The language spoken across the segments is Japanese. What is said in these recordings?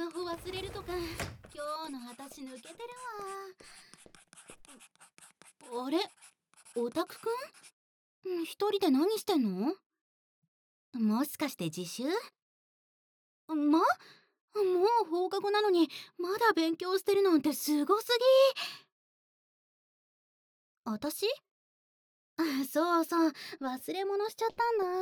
マホ忘れるとか、今日の私抜けてるわ。あれ、オタクくん一人で何してんの？もしかして自習？もう放課後なのにまだ勉強してるなんてすごすぎ。私？そうそう、忘れ物しちゃったんだ。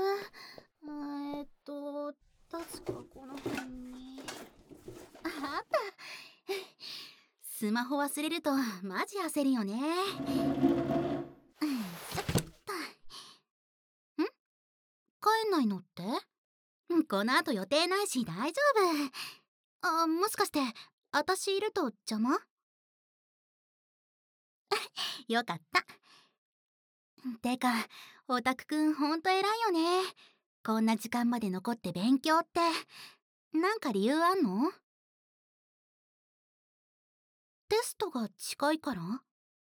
確かこの辺にあった。スマホ忘れるとマジ焦るよね。ちょっと帰んないのって？この後予定ないし大丈夫。もしかして私いると邪魔？よかった。てか、オタクくんほんと偉いよね。こんな時間まで残って勉強って。なんか理由あんの？テストが近いから？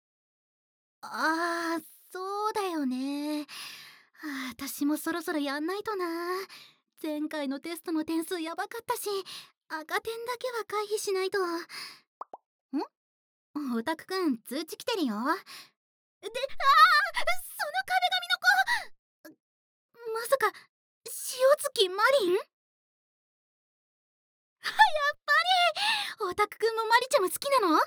あー、そうだよね。私もそろそろやんないとな。前回のテストの点数やばかったし、赤点だけは回避しないと。オタクくん通知来てるよ。その壁紙の子、まさか塩月マリン？やっぱりオタクくんもマリちゃんも好きなの？ほんと？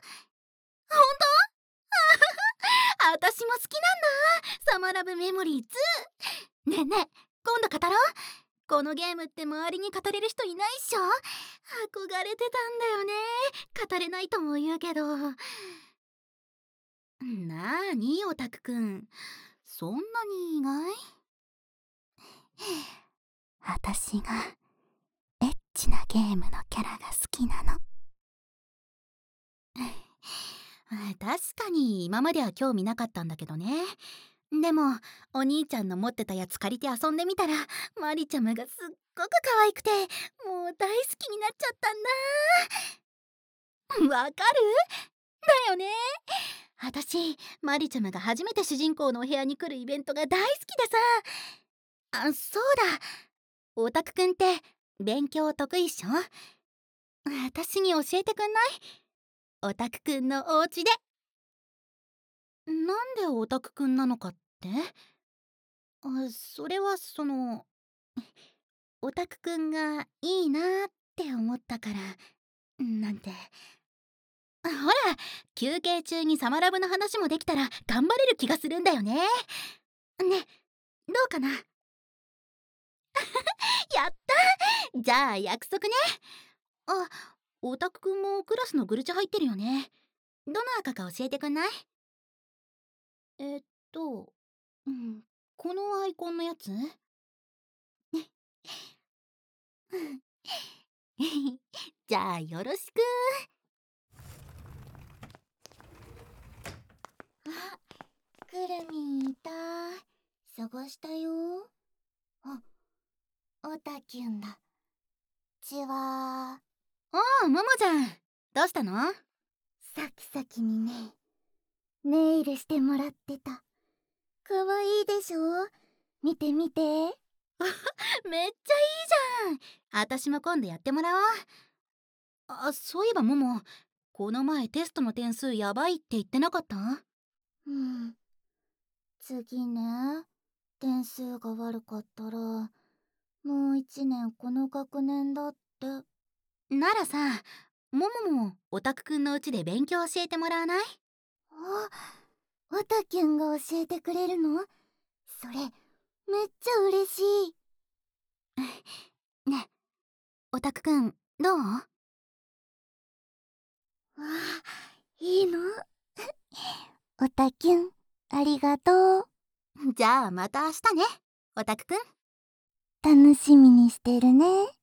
私も好きなんだ、サマラブメモリー2。ねえねえ、今度語ろう。このゲームって周りに語れる人いないっしょ？憧れてたんだよね。語れないとも言うけど。なーにオタクくん、そんなに意外？私がエッチなゲームのキャラが好きなの。確かに今までは興味なかったんだけどね。でもお兄ちゃんの持ってたやつ借りて遊んでみたら、マリちゃまがすっごく可愛くて、もう大好きになっちゃったんだ。わかる？だよね。私マリちゃまが初めて主人公のお部屋に来るイベントが大好きでさ。そうだ、オタクくんって勉強得意っしょ？私に教えてくんない？オタクくんのお家で。なんでオタクくんなのかって？それはオタクくんがいいなって思ったからなんて。ほら、休憩中にサマラブの話もできたら頑張れる気がするんだよね。ね、どうかな？やった！じゃあ約束ね。オタクくんもクラスのグルチャ入ってるよね。どの赤か教えてくんない？えっと、このアイコンのやつ？じゃあよろしく。クルミンいた。探したよ。オタキュンだ。ちは。ももちゃん、どうしたの？さっきさきにね、ネイルしてもらってた。かわいいでしょ？見て見て。めっちゃいいじゃん。私も今度やってもらおう。そういえばもも、この前テストの点数やばいって言ってなかった？次ね、点数が悪かったらもう1年この学年だって。ならさ、もももオタクくんのうちで勉強教えてもらわない？オタキュンが教えてくれるの？それめっちゃ嬉しい。ね、オタクくんどう？いいの？オタキュンありがとう。じゃあまた明日ね、オタクくん。楽しみにしてるね。